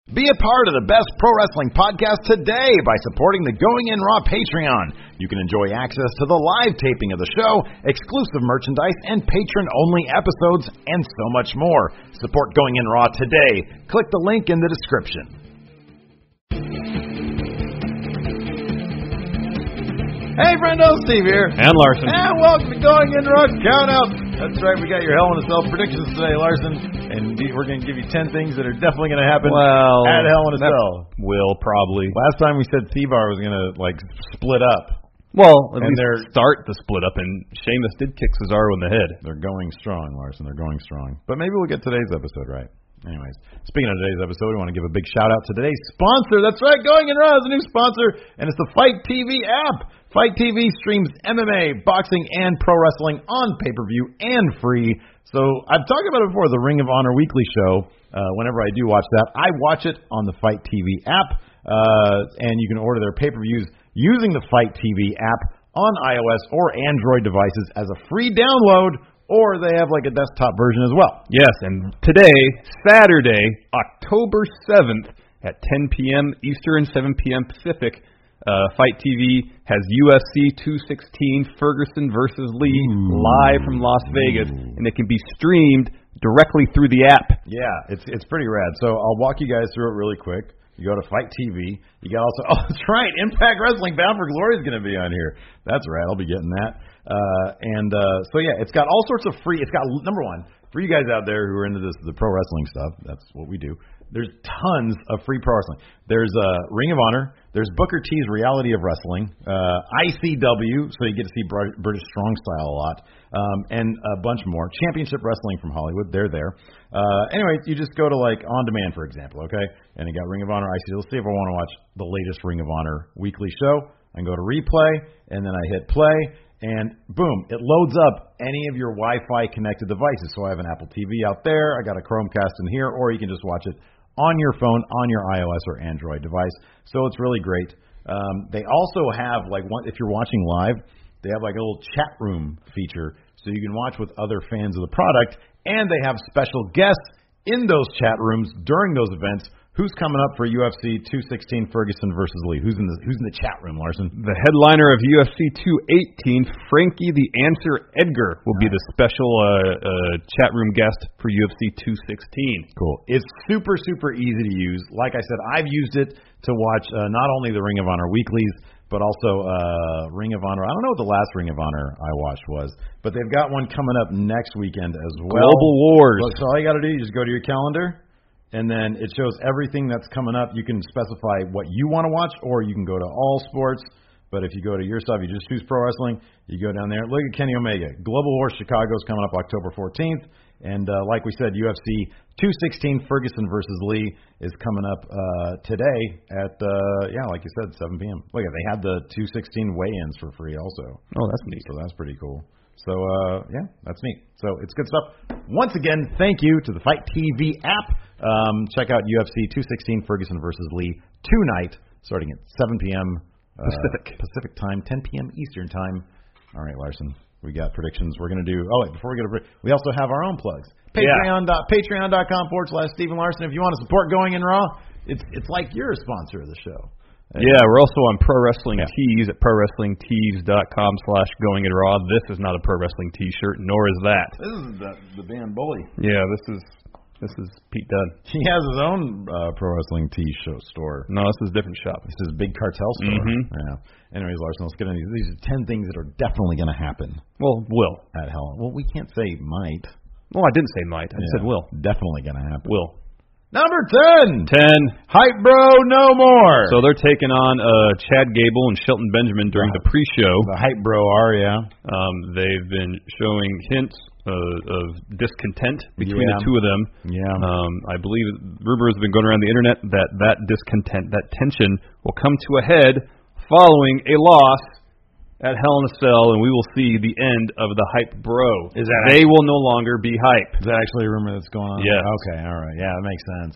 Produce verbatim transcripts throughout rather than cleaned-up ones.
Be a part of the best pro wrestling podcast today by supporting the Going In Raw Patreon. You can enjoy access to the live taping of the show, exclusive merchandise, and patron-only episodes, and so much more. Support Going In Raw today. Click the link in the description. Hey, friendo, Steve here. And Larson. And welcome to Going In Raw Count-Out. That's right, we got your Hell in a Cell predictions today, Larson. And we're going to give you ten things that are definitely going to happen well, at Hell in a Cell. Will, probably. Last time we said T-Bar was going to, like, split up. Well, at and least they're start to split up, and Sheamus did kick Cesaro in the head. They're going strong, Larson. They're going strong. But maybe we'll get today's episode right. Anyways, speaking of today's episode, we want to give a big shout-out to today's sponsor. That's right, Going In Raw is a new sponsor, and it's the Fight T V app. Fight T V streams M M A, boxing, and pro wrestling on pay-per-view and free. So I've talked about it before, the Ring of Honor weekly show. Uh, whenever I do watch that, I watch it on the Fight T V app, uh, and you can order their pay-per-views using the Fight T V app on iOS or Android devices as a free download, or they have like a desktop version as well. Yes, and today, Saturday, October seventh at ten p.m. Eastern, seven p.m. Pacific, Uh, Fight T V has U F C two sixteen Ferguson versus Lee Ooh. live from Las Vegas, Ooh. and it can be streamed directly through the app. Yeah, it's it's pretty rad. So I'll walk you guys through it really quick. You go to Fight T V. You got also, oh, that's right, Impact Wrestling Bound for Glory is going to be on here. That's rad. I'll be getting that. Uh, and uh, so yeah, it's got all sorts of free. It's got number one for you guys out there who are into this the pro wrestling stuff. That's what we do. There's tons of free pro wrestling. There's uh, Ring of Honor. There's Booker T's Reality of Wrestling. Uh, I C W, so you get to see British Strong Style a lot. Um, and a bunch more. Championship Wrestling from Hollywood. They're there. Uh, anyway, you just go to like On Demand, for example, okay? And you got Ring of Honor, I C W. Let's see if I want to watch the latest Ring of Honor weekly show. I can go to replay, and then I hit play. And boom, it loads up any of your Wi-Fi connected devices. So I have an Apple T V out there. I got a Chromecast in here, or you can just watch it on your phone, on your iOS or Android device. So it's really great. Um, they also have, like, one, if you're watching live, they have like a little chat room feature, so you can watch with other fans of the product, and they have special guests in those chat rooms during those events. Who's coming up for U F C two sixteen Ferguson versus Lee? Who's in the Who's in the chat room, Larson? The headliner of U F C two eighteen, Frankie the Answer Edgar, will be the special uh, uh, chat room guest for U F C two sixteen. Cool. It's super, super easy to use. Like I said, I've used it to watch uh, not only the Ring of Honor weeklies, but also uh, Ring of Honor. I don't know what the last Ring of Honor I watched was, but they've got one coming up next weekend as well. Global Wars. Look, so all you got to do, you just go to your calendar, and then it shows everything that's coming up. You can specify what you want to watch, or you can go to all sports. But if you go to your stuff, you just choose pro wrestling. You go down there. Look at Kenny Omega. Global Wars Chicago's coming up October fourteenth. And uh, like we said, U F C two sixteen Ferguson versus Lee is coming up uh, today at, uh, yeah, like you said, seven p.m. Look, they had the two sixteen weigh-ins for free also. Oh, that's neat. So that's pretty cool. So, uh, yeah, that's neat. So it's good stuff. Once again, thank you to the Fight T V app. Um, check out U F C two sixteen Ferguson versus Lee tonight, starting at seven p.m. Uh, Pacific. Pacific time, ten p.m. Eastern time. All right, Larson, we got predictions. We're going to do, oh, wait, before we go to, we also have our own plugs. Patreon. Yeah. Patreon.com forward slash Stephen Larson. If you want to support Going In Raw, it's it's like you're a sponsor of the show. Yeah, we're also on Pro Wrestling yeah. Tees at pro wrestling tees dot com slash going in raw. This is not a Pro Wrestling T-shirt, nor is that. This is the, the band Bully. Yeah, this is this is Pete Dunne. He has his own uh, Pro Wrestling Tee show store. No, this is a different shop. This is Big Cartel store. Mm-hmm. Yeah. Anyways, Larson, let's get into these. These are ten things that are definitely going to happen. Well, will. At Hell. Well, we can't say might. Well, I didn't say might. I yeah. said will. Definitely going to happen. Will. Number ten. ten. Hype Bro No More. So they're taking on uh, Chad Gable and Shelton Benjamin during the, the pre-show. The Hype Bro are, yeah. Um, they've been showing hints uh, of discontent between yeah. the two of them. Yeah. Um, I believe rumors have been going around the internet that that discontent, that tension, will come to a head following a loss at Hell in a Cell, and we will see the end of the Hype Bro. Is that they actually, will no longer be hype. Is that actually a rumor that's going on? Yeah. Okay, all right. Yeah, that makes sense.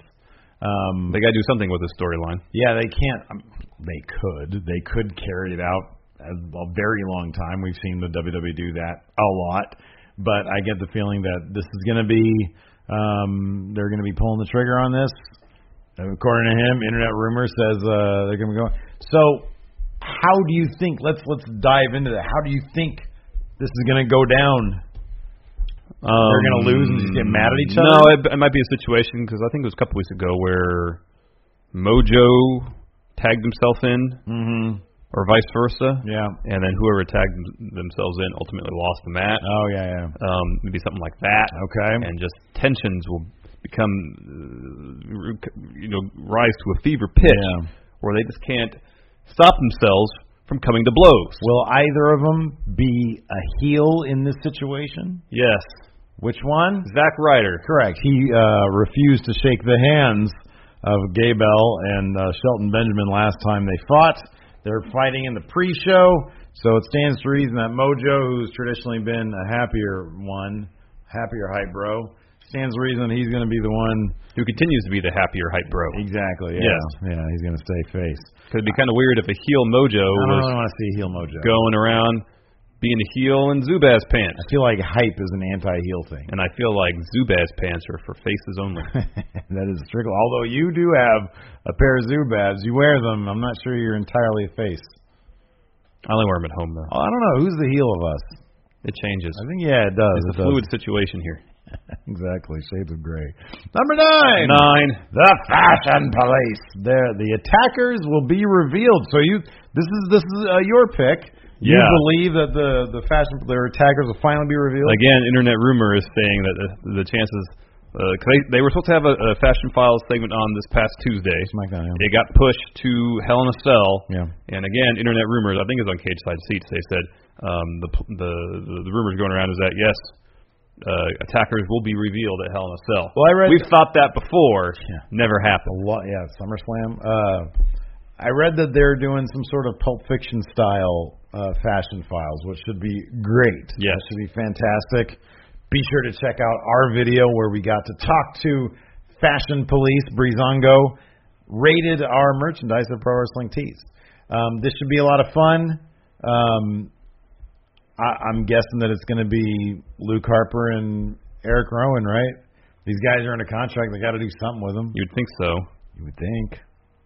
Um, they got to do something with this storyline. Yeah, they can't. Um, they could. They could carry it out a, a very long time. We've seen the W W E do that a lot. But I get the feeling that this is going to be, um, they're going to be pulling the trigger on this According to him, Internet Rumor says uh, they're going to be going. So, how do you think? Let's let's dive into that. How do you think this is going to go down? Um, they're going to lose and just get mad at each other? No, it, it might be a situation because I think it was a couple weeks ago where Mojo tagged himself in, mm-hmm. or vice versa. Yeah. And then whoever tagged themselves in ultimately lost the match. Oh, yeah, yeah. Um, maybe something like that. Okay. And just tensions will become, uh, you know, rise to a fever pitch yeah. where they just can't stop themselves from coming to blows. Will either of them be a heel in this situation? Yes. Which one? Zack Ryder. Correct. He uh, refused to shake the hands of Gable and uh, Shelton Benjamin last time they fought. They're fighting in the pre-show, so it stands to reason that Mojo, who's traditionally been a happier one, happier hype bro, stands to reason that he's going to be the one who continues to be the happier hype bro. Exactly. Yeah. Yes. Yeah. He's going to stay face. Because it'd be kind of weird if a heel Mojo I don't was really want to see heel Mojo going around being a heel in Zubaz pants. I feel like hype is an anti-heel thing. And I feel like Zubaz pants are for faces only. That is strictly. Although you do have a pair of Zubaz, you wear them. I'm not sure you're entirely a face. I only wear them at home, though. Oh, I don't know. Who's the heel of us? It changes. I think, yeah, it does. It's it a fluid does. situation here. Exactly. Shades of gray. Number nine. Nine. The Fashion Police. There, the attackers will be revealed. So you, this is this is uh, your pick. You Yeah. believe that the the fashion their attackers will finally be revealed? Again, Internet Rumor is saying that the, the chances, uh, cause they, they were supposed to have a, a Fashion Files segment on this past Tuesday. SmackDown, yeah. It got pushed to Hell in a Cell. Yeah. And again, Internet Rumors, I think it was on Cage Side Seats, they said um, the, the the the rumors going around is that yes, uh, attackers will be revealed at Hell in a Cell. Well, I read We've thought that before. Yeah. Never happened. A lot, yeah, SummerSlam. Uh, I read that they're doing some sort of Pulp Fiction style uh, Fashion Files, which should be great. Yes. It should be fantastic. Be sure to check out our video where we got to talk to Fashion Police, Breezango, rated our merchandise at Pro Wrestling Tees. Um, this should be a lot of fun. Um, I, I'm guessing that it's going to be Luke Harper and Eric Rowan, right? These guys are in a contract. They got to do something with them. You'd think so. You would think.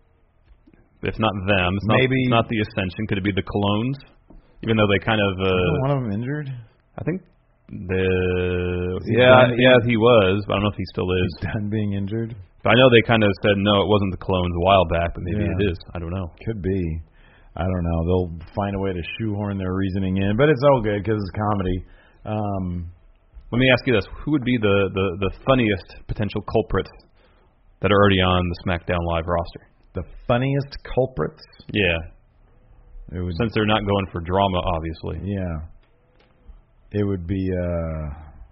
If not them, it's Maybe not, not the Ascension. Could it be the Colognes? Even though they kind of. Uh, Isn't one of them injured? I think the he yeah done yeah he was. But I don't know if he still is. He's done being injured. But I know they kind of said no, it wasn't the Colognes a while back, but maybe Yeah. it is. I don't know. Could be. I don't know. They'll find a way to shoehorn their reasoning in, but it's all good because it's comedy. Um, Let me ask you this: who would be the, the the funniest potential culprits that are already on the SmackDown Live roster? the funniest culprits. Yeah, It would. since they're not going for drama, obviously. Yeah. It would be. Uh,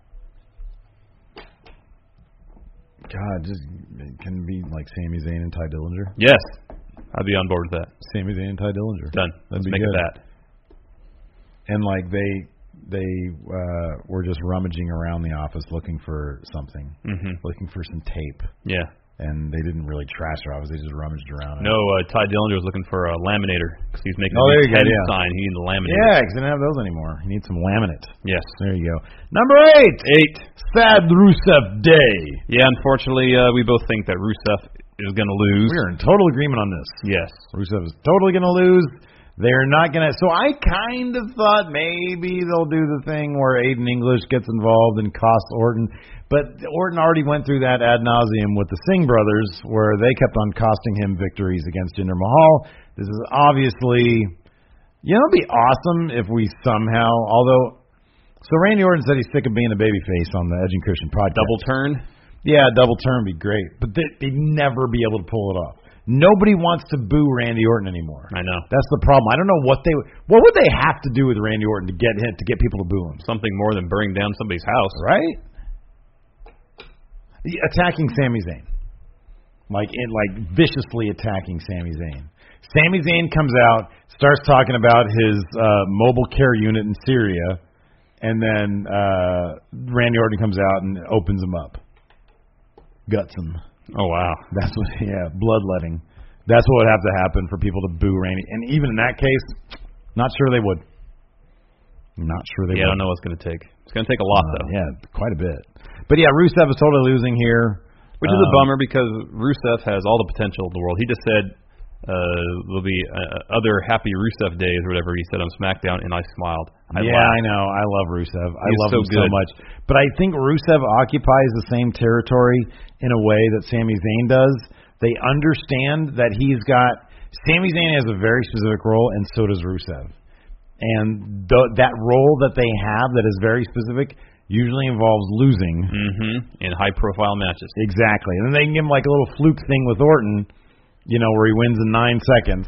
God, just it can be like Sami Zayn and Ty Dillinger. Yes, I'd be on board with that. Sami Zayn and Ty Dillinger. Done. That'd Let's be make good. it that. And like they they uh, were just rummaging around the office looking for something, Mm-hmm. looking for some tape, Yeah. and they didn't really trash her office. They just rummaged around. No, uh, Ty Dillinger was looking for a laminator because he's making Oh, a there new you go, ten yeah. sign. He needs a laminator. Yeah, because they don't have those anymore. You need some laminate. Yes. There you go. Number eight. Eight. Sad Rusev Day. Yeah, unfortunately, uh, we both think that Rusev is going to lose. We are in total agreement on this. Yes. Rusev is totally going to lose. They're not going to. So I kind of thought maybe they'll do the thing where Aiden English gets involved and costs Orton. But Orton already went through that ad nauseum with the Singh brothers where they kept on costing him victories against Jinder Mahal. This is obviously, you know, it'd be awesome if we somehow, although, so Randy Orton said he's sick of being a babyface on the Edge and Christian podcast. Double turn. Yeah, double turn would be great. But they, they'd never be able to pull it off. Nobody wants to boo Randy Orton anymore. I know. That's the problem. I don't know what they what would they have to do with Randy Orton to get him to get people to boo him. Something more than burning down somebody's house. Right? The, attacking Sami Zayn. Like in like viciously attacking Sami Zayn. Sami Zayn comes out, starts talking about his uh, mobile care unit in Syria, and then uh, Randy Orton comes out and opens him up. Guts him. Oh, wow. That's what, yeah, bloodletting. That's what would have to happen for people to boo Randy. And even in that case, not sure they would. Not sure they Yeah, would. I don't know what it's going to take. It's going to take a lot, Uh, though. yeah, quite a bit. But yeah, Rusev is totally losing here. Which is um, a bummer because Rusev has all the potential in the world. He just said uh, there'll be uh, other happy Rusev days or whatever he said on SmackDown, and I smiled. I yeah, laughed. I know. I love Rusev. I He's love so him good. so much. But I think Rusev occupies the same territory in a way that Sami Zayn does. They understand that he's got Sami Zayn has a very specific role, and so does Rusev. And th- that role that they have that is very specific usually involves losing. Mm-hmm. In high-profile matches. Exactly. And then they can give him like a little fluke thing with Orton, you know, where he wins in nine seconds.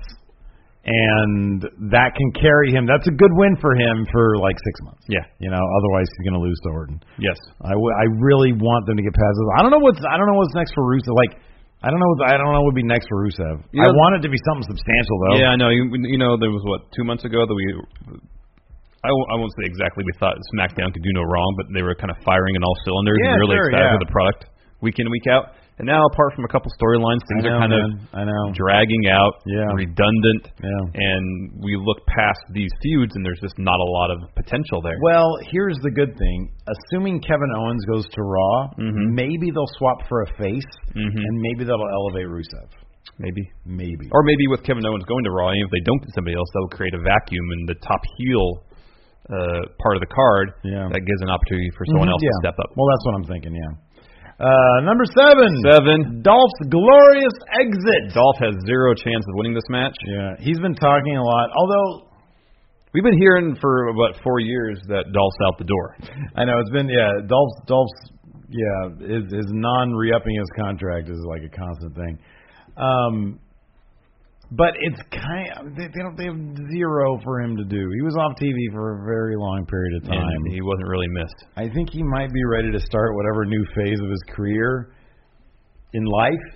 And that can carry him. That's a good win for him for like six months. Yeah. You know, otherwise he's going to lose to Orton. Yes. I, w- I really want them to get past this. I don't know what's I don't know what's next for Rusev. Like I don't know what I don't know what would be next for Rusev. Yeah. I want it to be something substantial though. Yeah, I know. You, you know, there was what two months ago that we. I, w- I won't say exactly we thought SmackDown could do no wrong, but they were kind of firing in all cylinders Yeah, and really sure, excited yeah. with the product week in week out. And now, apart from a couple storylines, things I know, are kind man. of I know. dragging out, Yeah. redundant, Yeah. and we look past these feuds, and there's just not a lot of potential there. Well, here's the good thing. Assuming Kevin Owens goes to Raw, Mhm. maybe they'll swap for a face, Mhm. and maybe that'll elevate Rusev. Maybe. Maybe. Or maybe with Kevin Owens going to Raw, and if they don't get somebody else, that'll create a vacuum in the top heel uh, part of the card. Yeah. That gives an opportunity for someone Mhm, else yeah. to step up. Well, that's what I'm thinking, yeah. Uh, number seven. Seven. Dolph's glorious exit. Dolph has zero chance of winning this match. Yeah, he's been talking a lot, although We've been hearing for about four years that Dolph's out the door. I know it's been, yeah, Dolph's, Dolph's yeah, his, his non-re-upping his contract is like a constant thing. Um, but it's kind of, they, they don't, they have zero for him to do. He was off T V for a very long period of time. And he wasn't really missed. I think he might be ready to start whatever new phase of his career in life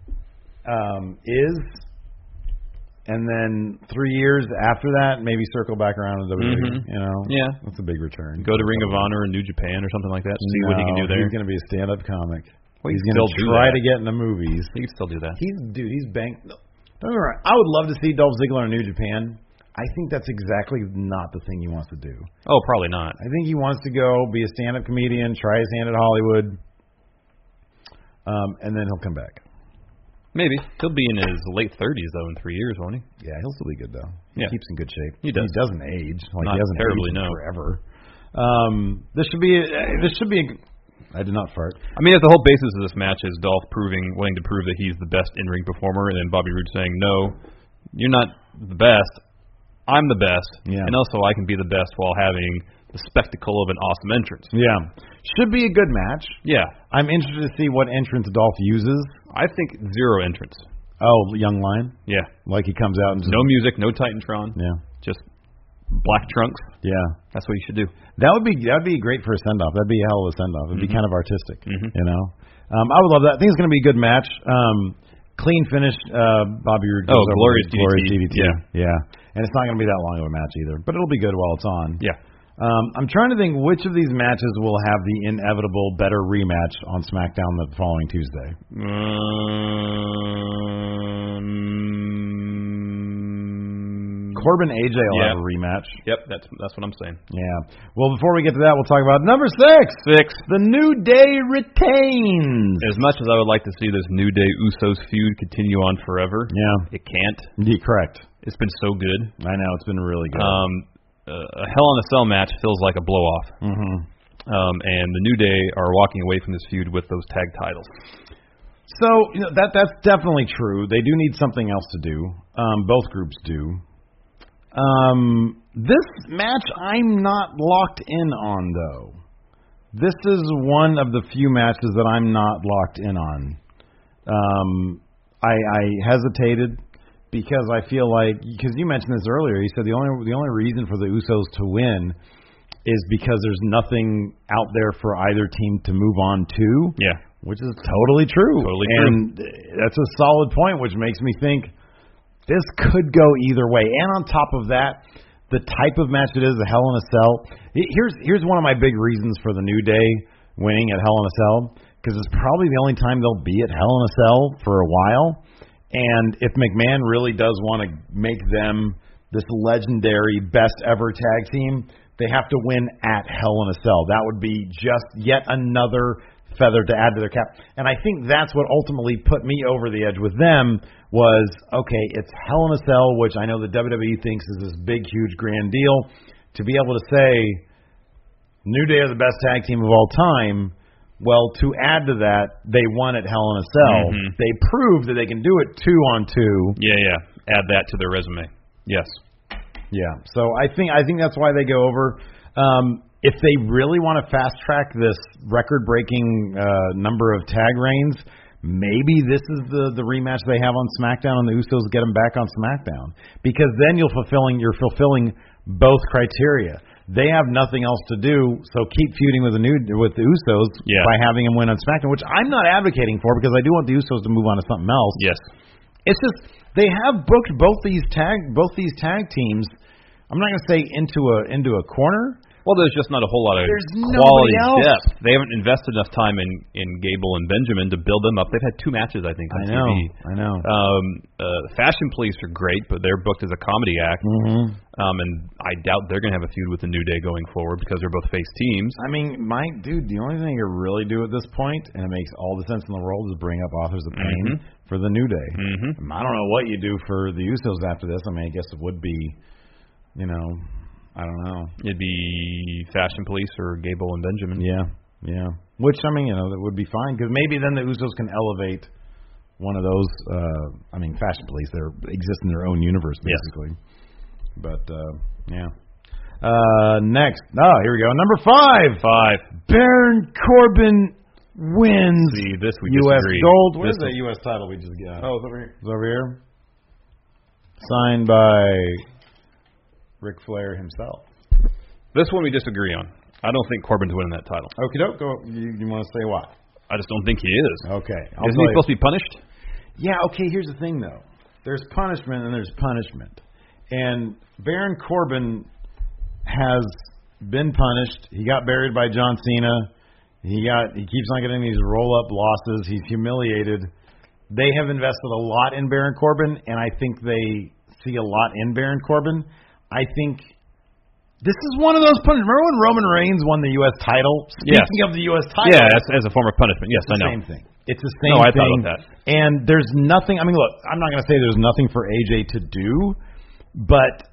um, is. And then three years after that, maybe circle back around to W W E. Mhm. You know, Yeah. that's a big return. Go to Ring of Honor or New Japan or something like that. See no, what he can do there. He's going to be a stand-up comic. Well, he's he going can to still do try that. to get into movies. He can still do that. He's dude. He's banked. Don't get me wrong. I would love to see Dolph Ziggler in New Japan. I think that's exactly not the thing he wants to do. Oh, probably not. I think he wants to go be a stand-up comedian, try his hand at Hollywood, um, and then he'll come back. Maybe. He'll be in his late thirties, though, in three years, won't he? Yeah, he'll still be good though. He Yeah. keeps in good shape. He does. He doesn't age. Like Not he hasn't terribly, aged in no. forever. Um, this should be. A, this should be. A, I did not fart. I mean, if the whole basis of this match is Dolph proving, wanting to prove that he's the best in-ring performer, and then Bobby Roode saying, no, you're not the best, I'm the best, Yeah. and also I can be the best while having the spectacle of an awesome entrance. Yeah, should be a good match. Yeah. I'm interested to see what entrance Dolph uses. I think zero entrance. Oh, Young Lion. Yeah. Like he comes out and just, No music, no Titantron, Yeah, just black trunks. yeah. That's what you should do. That would be that would be great for a send off. That'd be a hell of a send off. It'd be Mhm. kind of artistic, Mhm. you know. Um, I would love that. I think it's going to be a good match. Um, clean finish. Uh, Bobby Roode. Oh, goes over glorious with D D T. glorious D D T. Yeah. yeah. And it's not going to be that long of a match either, but it'll be good while it's on. Yeah. Um, I'm trying to think which of these matches will have the inevitable better rematch on SmackDown the following Tuesday. Um, Corbin A J will Yeah. have a rematch. Yep, that's that's what I'm saying. Yeah. Well, before we get to that, we'll talk about number six. Six. The New Day retains. As much as I would like to see this New Day Usos feud continue on forever, Yeah. it can't. Yeah, correct. It's been so good. I know it's been really good. Um, uh, a Hell in a Cell match feels like a blow off. hmm Um, and the New Day are walking away from this feud with those tag titles. So you know, that that's definitely true. They do need something else to do. Um, both groups do. Um, this match I'm not locked in on though. This is one of the few matches that I'm not locked in on. Um, I, I hesitated because I feel like because you mentioned this earlier. You said the only the only reason for the Usos to win is because there's nothing out there for either team to move on to. Yeah. Which is totally true. Totally and true. And that's a solid point, which makes me think this could go either way. And on top of that, the type of match it is, the Hell in a Cell. Here's here's one of my big reasons for the New Day winning at Hell in a Cell, because it's probably the only time they'll be at Hell in a Cell for a while. And if McMahon really does want to make them this legendary best ever tag team, they have to win at Hell in a Cell. That would be just yet another feather to add to their cap. And I think that's what ultimately put me over the edge with them was, okay, it's Hell in a Cell, which I know the W W E thinks is this big, huge, grand deal. To be able to say New Day are the best tag team of all time, well, to add to that, they won at Hell in a Cell. Mm-hmm. They proved that they can do it two on two. Yeah, yeah. Add that to their resume. Yes. Yeah. So I think I think that's why they go over. Um, if they really want to fast track this record-breaking uh, number of tag reigns, maybe this is the, the rematch they have on SmackDown, and the Usos get them back on SmackDown. Because then you're fulfilling you're fulfilling both criteria. They have nothing else to do, so keep feuding with the new with the Usos yeah. by having them win on SmackDown, which I'm not advocating for because I do want the Usos to move on to something else. Yes. It's just they have booked both these tag both these tag teams. I'm not going to say into a into a corner. Well, there's just not a whole lot of There's quality else. depth. They haven't invested enough time in, in Gable and Benjamin to build them up. They've had two matches, I think, on I know, T V. I know. Um, uh, Fashion Police are great, but they're booked as a comedy act. Mm-hmm. Um, and I doubt they're going to have a feud with the New Day going forward because they're both face teams. I mean, my dude, the only thing you really do at this point, and it makes all the sense in the world, is bring up Authors of Pain Mm-hmm. for the New Day. Mm-hmm. I don't know what you do for the Usos after this. I mean, I guess it would be, you know, I don't know. It'd be Fashion Police or Gable and Benjamin. Yeah, yeah. Which, I mean, you know, that would be fine because maybe then the Usos can elevate one of those. Uh, I mean, Fashion Police, they exist in their own universe, basically. Yes. But, uh, yeah. Uh, next. Oh, here we go. Number five. Five. Baron Corbin wins See, this we U S disagree. Gold. Where's this that U S title we just got? Oh, it's over here. It's over here. Signed by Ric Flair himself. This one we disagree on. I don't think Corbin's winning that title. Okay, doke. Go. You, you want to say why? I just don't think he is. Okay. I'll Isn't he supposed to be punished? Yeah, okay, here's the thing, though. There's punishment and there's punishment. And Baron Corbin has been punished. He got buried by John Cena. He got he keeps on getting these roll-up losses. He's humiliated. They have invested a lot in Baron Corbin, and I think they see a lot in Baron Corbin. I think this is one of those punishments. Remember when Roman Reigns won the U S title? Speaking yes. of the U S title. Yeah, as, as a form of punishment. Yes, it's the I know. same thing. It's the same no, I thing. thought about that. And there's nothing, I mean, look, I'm not going to say there's nothing for A J to do, but,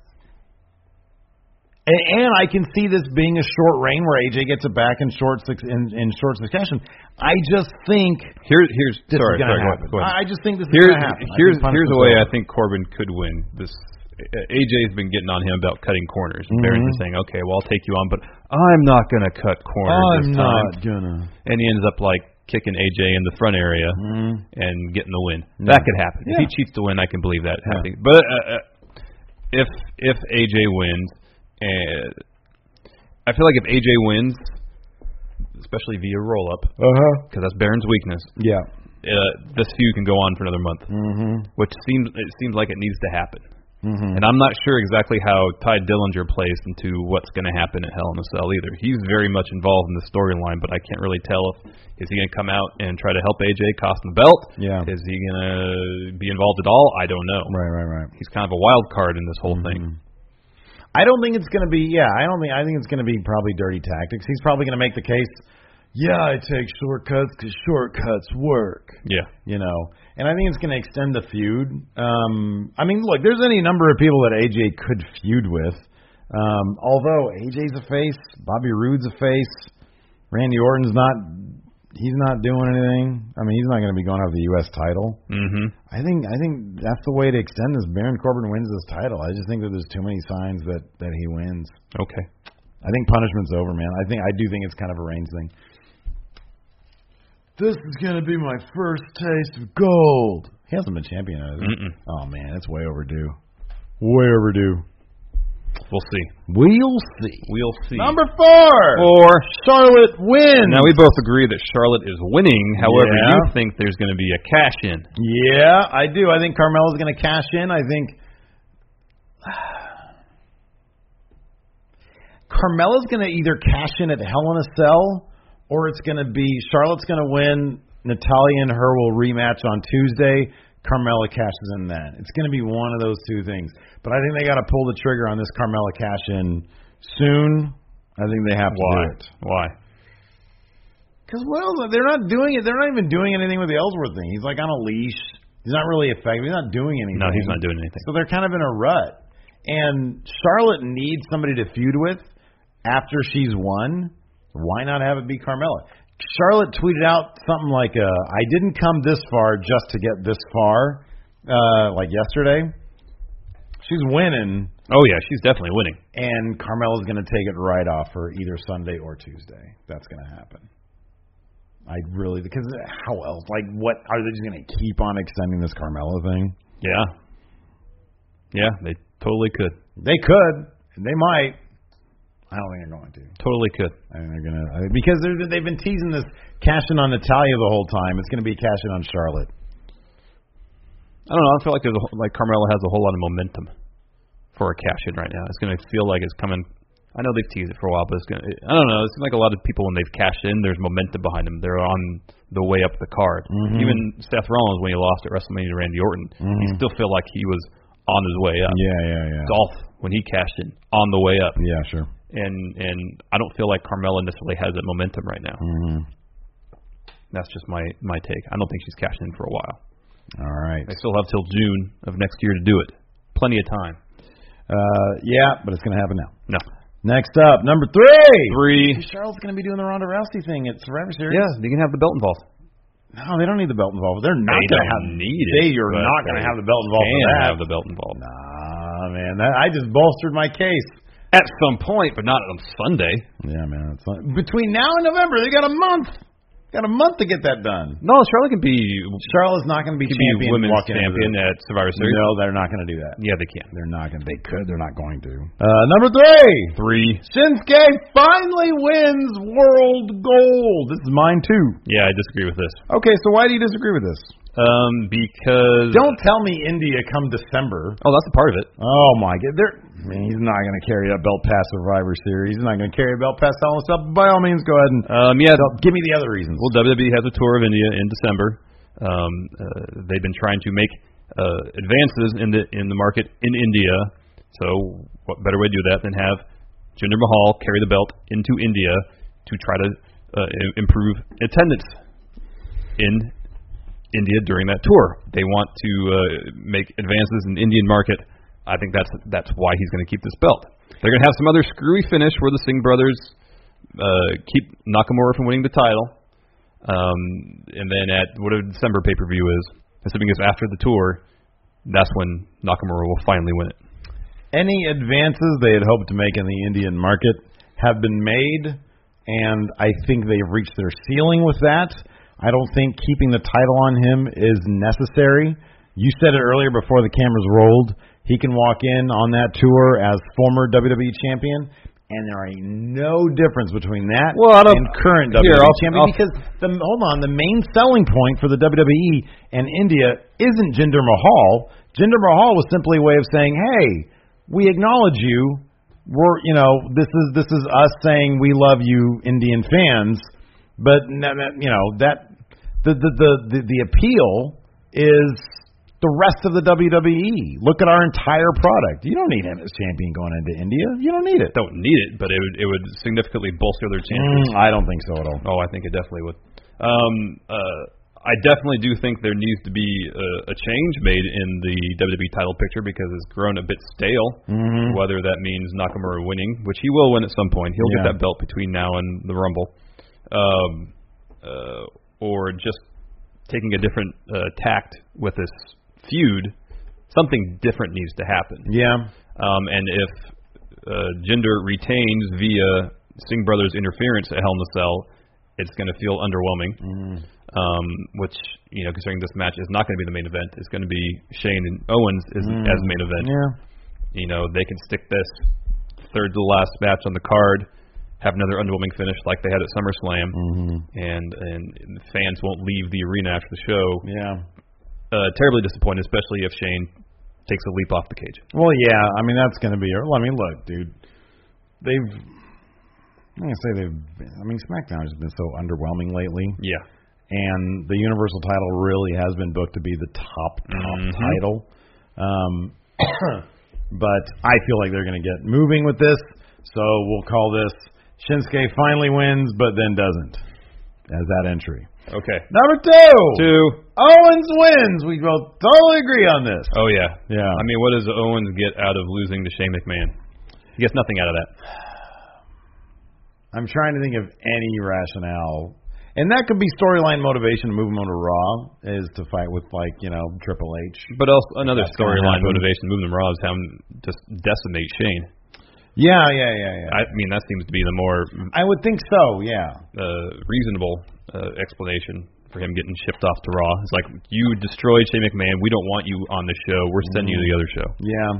and, and I can see this being a short reign where A J gets it back in short in, in short succession. I just think Here, here's this sorry, is going to sorry, happen. go ahead. I just think this Here's is going to happen. here's here's a way I over. think Corbin could win. This A J's been getting on him about cutting corners. And Mm-hmm. Baron's been saying, "Okay, well, I'll take you on, but I'm not going to cut corners I'm this not time." gonna. And he ends up like kicking A J in the front area Mm-hmm. and getting the win. Yeah. That could happen. Yeah. If he cheats to win, I can believe that Yeah. happening. But uh, uh, if if A J wins, uh, I feel like if A J wins, especially via roll up, Uh huh. because that's Baron's weakness, Yeah. uh, this feud can go on for another month, Mm-hmm. which seems it seems like it needs to happen. Mm-hmm. And I'm not sure exactly how Ty Dillinger plays into what's going to happen at Hell in a Cell either. He's very much involved in the storyline, but I can't really tell if is he going to come out and try to help A J cost him the belt? Yeah. Is he going to be involved at all? I don't know. Right, right, right. He's kind of a wild card in this whole Mm-hmm. thing. I don't think it's going to be. Yeah, I don't think. I think it's going to be probably dirty tactics. He's probably going to make the case. Yeah, I take shortcuts because shortcuts work. Yeah. You know, and I think it's going to extend the feud. Um, I mean, look, there's any number of people that A J could feud with. Um, although A J's a face, Bobby Roode's a face, Randy Orton's not. He's not doing anything. I mean, he's not going to be going after the U S title. Mm-hmm. I think. I think that's the way to extend this. Baron Corbin wins this title. I just think that there's too many signs that that he wins. Okay. I think punishment's over, man. I think I do think it's kind of a Reigns thing. This is going to be my first taste of gold. He hasn't been champion, has he? Mm-mm. Oh, man, it's way overdue. Way overdue. We'll see. We'll see. We'll see. Number four. Four. Charlotte wins. Now, we both agree that Charlotte is winning. However, Yeah. you think there's going to be a cash-in. Yeah, I do. I think Carmella's going to cash in. I think Carmella's going to either cash in at Hell in a Cell, or it's going to be Charlotte's going to win. Natalya and her will rematch on Tuesday. Carmella cashes in then. It's going to be one of those two things. But I think they got to pull the trigger on this Carmella cash in soon. I think they have to Why? do it. Why? Because what else? They're not doing it. They're not even doing anything with the Ellsworth thing. He's like on a leash. He's not really effective. He's not doing anything. No, he's not doing anything. So they're kind of in a rut. And Charlotte needs somebody to feud with after she's won. Why not have it be Carmella? Charlotte tweeted out something like, uh, I didn't come this far just to get this far, uh, like yesterday. She's winning. Oh, yeah, she's definitely winning. And Carmella's going to take it right off her either Sunday or Tuesday. That's going to happen. I really, because how else? Like, what, are they just going to keep on extending this Carmella thing? Yeah. Yeah, they totally could. They could, and they might. I don't think they're going to. Totally could. I think they're going to, because they're, they've been teasing this cash-in on Natalya the whole time. It's going to be cash-in on Charlotte. I don't know. I feel like there's a, like Carmella has a whole lot of momentum for a cash-in right now. It's going to feel like it's coming. I know they've teased it for a while, but it's going to, I don't know. It seems like a lot of people when they've cashed in, there's momentum behind them. They're on the way up the card. Mm-hmm. Even Seth Rollins, when he lost at WrestleMania to Randy Orton, mm-hmm. he still felt like he was on his way up. Yeah, yeah, yeah. Dolph, when he cashed in, on the way up. Yeah, sure. And and I don't feel like Carmella necessarily has that momentum right now. Mm-hmm. That's just my, my take. I don't think she's cashed in for a while. All right. They still have till June of next year to do it. Plenty of time. Uh, yeah, but it's going to happen now. No. Next up, number three. Three. Charlotte's going to be doing the Ronda Rousey thing at Survivor Series. Yeah, they can have the belt involved. No, they don't need the belt involved. They're not they going to have need it. They are not going to have the belt involved. Can for that. have the belt involved. Nah, man, that, I just bolstered my case. At some point, but not on Sunday. Yeah, man. It's fun. Between now and November, they got a month. Got a month to get that done. No, Charlotte can be. Charlotte's not going to be can champion. Be women's champion at Survivor Series. No, they're not going to do that. Yeah, they can. They're not going. They could. They're not going to. Uh, number three. Three. Shinsuke finally wins world gold. This is mine too. Yeah, I disagree with this. Okay, so why do you disagree with this? Um, because don't tell me India come December. Oh, that's a part of it. Oh my God, they're. I mean, he's not going to carry that belt past Survivor Series. He's not going to carry a belt past Hell in a Cell. By all means, go ahead and um, yeah. So, give me the other reasons. Well, W W E has a tour of India in December. Um, uh, they've been trying to make uh, advances in the in the market in India. So, what better way to do that than have Jinder Mahal carry the belt into India to try to uh, improve attendance in India during that tour. They want to uh, make advances in the Indian market. I think that's that's why he's going to keep this belt. They're going to have some other screwy finish where the Singh brothers uh, keep Nakamura from winning the title. Um, and then at whatever the December pay-per-view is, assuming it's after the tour, that's when Nakamura will finally win it. Any advances they had hoped to make in the Indian market have been made, and I think they've reached their ceiling with that. I don't think keeping the title on him is necessary. You said it earlier before the cameras rolled. He can walk in on that tour as former W W E champion, and there ain't no difference between that well, I don't, and current here, W W E I'll, champion. I'll, because the hold on, the main selling point for the W W E and India isn't Jinder Mahal. Jinder Mahal was simply a way of saying, "Hey, we acknowledge you. We're, you know, this is this is us saying we love you, Indian fans." But you know that the the the the, the appeal is the rest of the W W E. Look at our entire product. You don't need him as champion going into India. You don't need it. Don't need it, but it would it would significantly bolster their chances. Mm, I don't think so at all. Oh, I think it definitely would. Um, uh, I definitely do think there needs to be a, a change made in the W W E title picture because it's grown a bit stale. Mm-hmm. Whether that means Nakamura winning, which he will win at some point. He'll yeah. get that belt between now and the Rumble. Um, uh, or just taking a different uh, tact with this feud, something different needs to happen. Yeah. Um, and if uh, Jinder retains via Singh Brothers interference at Hell in a Cell, it's going to feel underwhelming. Mm. Um, which, you know, considering this match is not going to be the main event, it's going to be Shane and Owens is, mm. as the main event. Yeah. You know, they can stick this third to last match on the card, have another underwhelming finish like they had at SummerSlam, mm-hmm. and and fans won't leave the arena after the show. Yeah. Uh, terribly disappointed, especially if Shane takes a leap off the cage. Well, yeah, I mean that's going to be. I mean, look, dude, they've. I'm gonna say they've. I mean, SmackDown has been so underwhelming lately. Yeah. And the Universal title really has been booked to be the top top mm-hmm. title. Um, but I feel like they're going to get moving with this, so we'll call this Shinsuke finally wins, but then doesn't. as that entry. Okay. Number two. Two. Owens wins. We both totally agree on this. Oh, yeah. Yeah. I mean, what does Owens get out of losing to Shane McMahon? He gets nothing out of that. I'm trying to think of any rationale. And that could be storyline motivation to move him on to Raw, is to fight with, like, you know, Triple H. But also another That's gonna storyline happen. motivation to move him to Raw is have him just decimate Shane. Yeah, yeah, yeah, yeah. I mean, that seems to be the more I would think so, yeah. uh, reasonable uh, explanation for him getting shipped off to Raw. It's like, you destroyed Shane McMahon. We don't want you on the show. We're sending you to the other show. Yeah.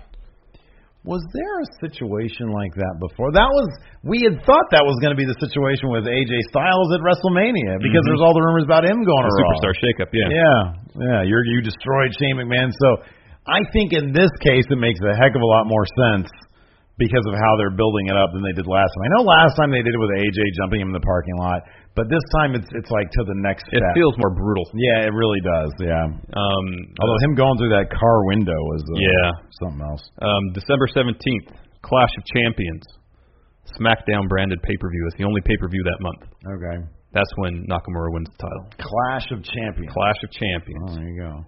Was there a situation like that before? That was, we had thought that was going to be the situation with A J Styles at WrestleMania because Mm-hmm. there's all the rumors about him going The to Raw. superstar shakeup, yeah. Yeah, yeah. You're, you destroyed Shane McMahon. So I think in this case it makes a heck of a lot more sense because of how they're building it up than they did last time. I know last time they did it with A J jumping him in the parking lot, but this time it's it's like to the next It step. feels more brutal. Yeah, it really does. Yeah. Um, Although him going through that car window was uh, Yeah. something else. um, December seventeenth, Clash of Champions. SmackDown branded pay-per-view. It's the only pay-per-view that month. Okay. That's when Nakamura wins the title. Clash of Champions. Clash of Champions. Oh, there you go.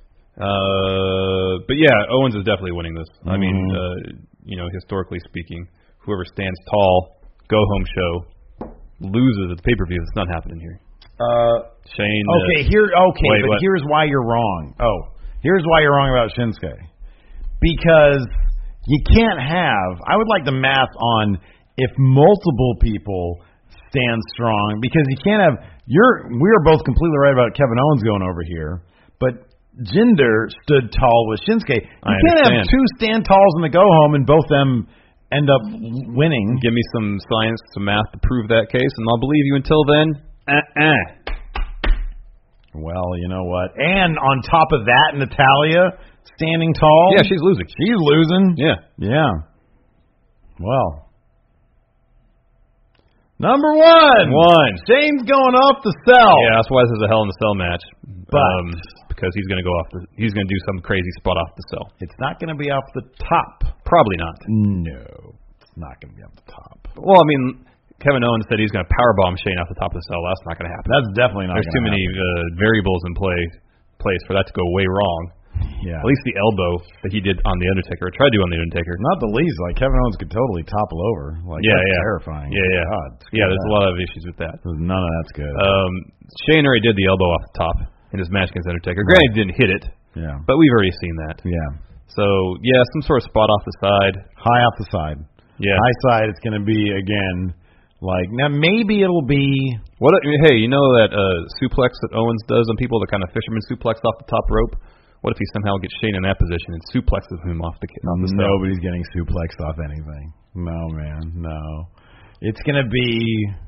Uh, but yeah, Owens is definitely winning this. I mean, Mhm. uh, you know, historically speaking, whoever stands tall, go home show, loses at the pay-per-view. It's not happening here. Uh, Shane. okay, here. Okay, wait, but what? here's why you're wrong. Oh, here's why you're wrong about Shinsuke. Because you can't have. I would like the math on if multiple people stand strong. Because you can't have. You're. We are both completely right about Kevin Owens going over here, but Jinder stood tall with Shinsuke. You I can't have understand. two stand talls in the go home and both them end up winning. Give me some science, some math to prove that case, and I'll believe you. Until then, uh-uh. Well, you know what? And on top of that, Natalia standing tall. Yeah, she's losing. She's losing. Yeah. Yeah. Well. Number one. One. Shane's going off the cell. Yeah, that's why this is a Hell in a Cell match. But- um, because he's going to go off the, he's going to do some crazy spot off the cell. It's not going to be off the top. Probably not. No. It's not going to be off the top. Well, I mean, Kevin Owens said he's going to powerbomb Shane off the top of the cell. That's not going to happen. That's definitely not There's too gonna many uh, variables in play place for that to go way wrong. happen. Yeah. At least the elbow that he did on the Undertaker, or tried to do on the Undertaker. Not the least. Like, Kevin Owens could totally topple over. Like, Yeah, that's yeah. terrifying. Yeah, yeah. God, Yeah, there's that. a lot of issues with that. None of that's good. Um, Shane already did the elbow off the top in his match against Undertaker. Granted, he didn't hit it, yeah. but we've already seen that. Yeah. So, yeah, some sort of spot off the side. High off the side. Yeah. High side, it's going to be, again, like, now maybe it'll be, What? Hey, you know that uh, suplex that Owens does on people, the kind of fisherman suplex off the top rope? What if he somehow gets Shane in that position and suplexes him off the off the cell? nobody's getting suplexed off anything. No, man, no. It's going to be,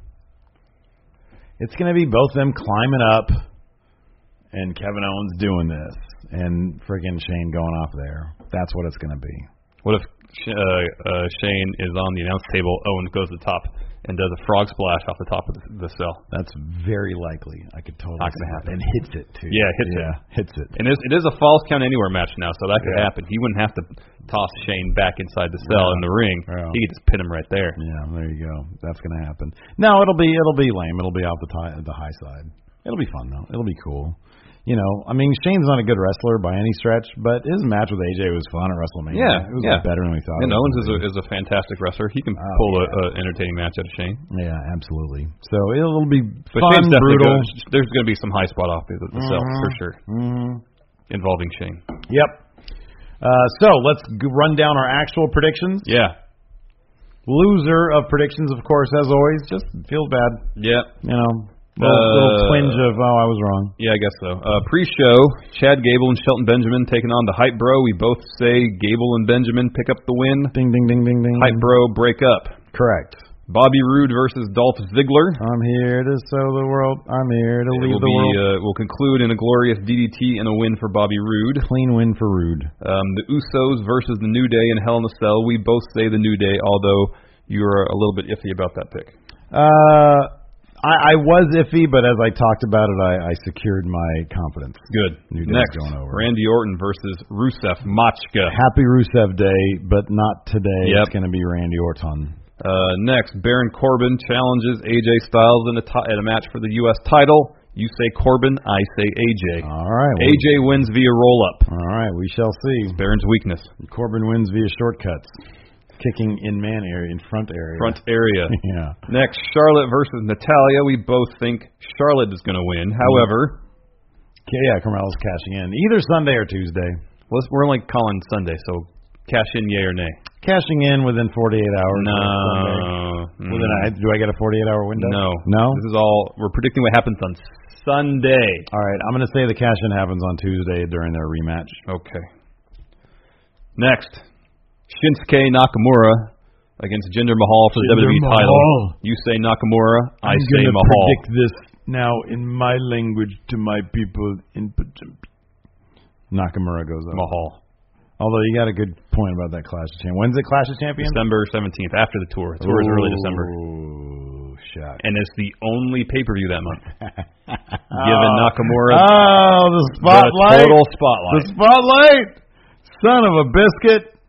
it's going to be both them climbing up and Kevin Owens doing this and friggin' Shane going off there. That's what it's going to be. What if uh, uh, Shane is on the announce table, Owens goes to the top and does a frog splash off the top of the, the cell? That's very likely. I could totally Not gonna see that. happen. And hits it, too. Yeah, hits yeah, it. hits it. And it's, it is a falls count anywhere match now, so that could Yeah. happen. He wouldn't have to toss Shane back inside the cell Yeah. in the ring. Yeah. He could just pin him right there. Yeah, there you go. That's going to happen. No, it'll be it'll be lame. It'll be off the ti- the high side. It'll be fun though. It'll be cool. You know, I mean, Shane's not a good wrestler by any stretch, but his match with A J was fun at WrestleMania. Yeah, it was yeah. better than we thought. And it was Owens is a, gonna be. is a fantastic wrestler. He can Oh, pull a, yeah. a entertaining match out of Shane. Yeah, absolutely. So it'll be But fun, Shane's definitely brutal. gonna- there's going to be some high spot off the, the cell for sure, Mm-hmm. involving Shane. Yep. Uh, so let's g- run down our actual predictions. Yeah, Loser of predictions, of course, as always, just feels bad. yeah, You know, little, Uh, little twinge of oh, I was wrong. yeah. I guess so. Uh, pre-show, Chad Gable and Shelton Benjamin taking on the Hype Bro. We both say Gable and Benjamin pick up the win. Ding, ding, ding, ding, ding. Hype Bro break up. Correct. Bobby Roode versus Dolph Ziggler. I'm here to show the world. I'm here to It lead will the be world. uh, will conclude in a glorious D D T and a win for Bobby Roode. Clean win for Rude. Um, the Usos versus the New Day in Hell in a Cell. We both say the New Day, although you're a little bit iffy about that pick. Uh, I, I was iffy, but as I talked about it, I, I secured my confidence. Good. New Day's Next, going over. Randy Orton versus Rusev Machka. Happy Rusev Day, but not today. Yep. It's going to be Randy Orton. Uh, next, Baron Corbin challenges A J Styles in a, t- in a match for the U S title. You say Corbin, I say A J. All right. A J wins via roll-up. All right, we shall see. Baron's weakness. Corbin wins via shortcuts. Kicking in man area, in front area. Front area. Yeah. Next, Charlotte versus Natalia. We both think Charlotte is going to win. However, okay, yeah, Carmella's cashing in either Sunday or Tuesday. Well, we're only calling Sunday, so cash in, yay or nay. Cashing in within forty-eight hours. No. Mm. Within a, do I get a forty-eight hour window? No. No? This is all, we're predicting what happens on Sunday. All right, I'm going to say the cash in happens on Tuesday during their rematch. Okay. Next, Shinsuke Nakamura against Jinder Mahal for the Jinder W W E Mahal. title. You say Nakamura, I I'm say gonna Mahal. predict this now in my language to my people in Pajam- Nakamura goes up. Mahal. Although you got a good point about that Clash of Champions. When's the Clash of Champions? December seventeenth, after the tour. The tour is early December. Ooh, shot. And it's the only pay-per-view that month. Giving Nakamura oh, the spotlight. the total spotlight. The spotlight. Son of a biscuit.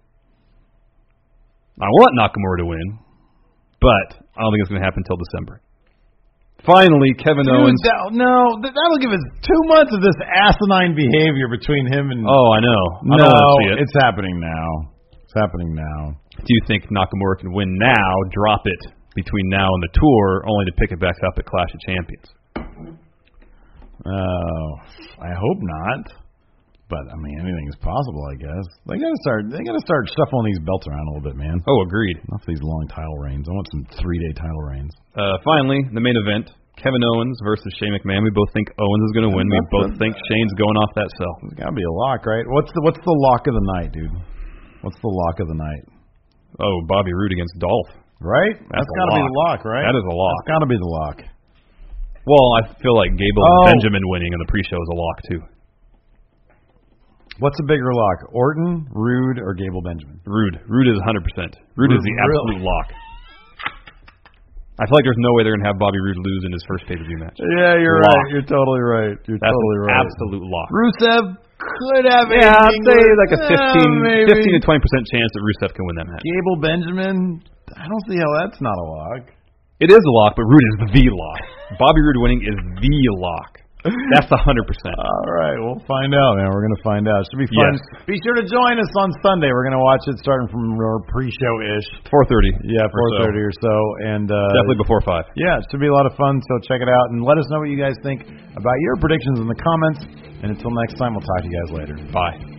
I want Nakamura to win, but I don't think it's going to happen until December. Finally, Kevin Dude, Owens. That, no, that, that'll give us two months of this asinine behavior between him and... Oh, I know. I no, don't want to see it. It's happening now. It's happening now. Do you think Nakamura can win now, drop it between now and the tour, only to pick it back up at Clash of Champions? Oh, I hope not. But I mean, anything is possible, I guess. They gotta start. They gotta start shuffling these belts around a little bit, man. Oh, agreed. Enough of these long title reigns. I want some three-day title reigns. Uh, finally, the main event: Kevin Owens versus Shane McMahon. We both think Owens is going to win. We both think Shane's going off that cell. There's gotta be a lock, right? What's the What's the lock of the night, dude? What's the lock of the night? Oh, Bobby Roode against Dolph. Right? That's, That's a gotta lock. be the lock, right? That is a lock. That's gotta be the lock. Well, I feel like Gable Oh. and Benjamin winning in the pre-show is a lock too. What's a bigger lock, Orton, Rude, or Gable Benjamin? Rude. Rude is one hundred percent. Rude is the Really? absolute lock. I feel like there's no way they're going to have Bobby Roode lose in his first pay-per-view match. Yeah, you're Lock. right. You're totally right. You're That's totally an right. absolute lock. Rusev could have. Yeah, I'd anything say with- like a fifteen, uh, maybe. fifteen to twenty percent chance that Rusev can win that match. Gable Benjamin. I don't see how that's not a lock. It is a lock, but Roode is the lock. Bobby Roode winning is the lock. That's one hundred percent. All right, we'll find out, man. We're gonna find out. Should be fun. Yes. Be sure to join us on Sunday. We're gonna watch it starting from our pre-show ish. four thirty. Yeah, four thirty or so, and uh, Definitely before five. Yeah, it should be a lot of fun. So check it out and let us know what you guys think about your predictions in the comments. And until next time, we'll talk to you guys later. Bye.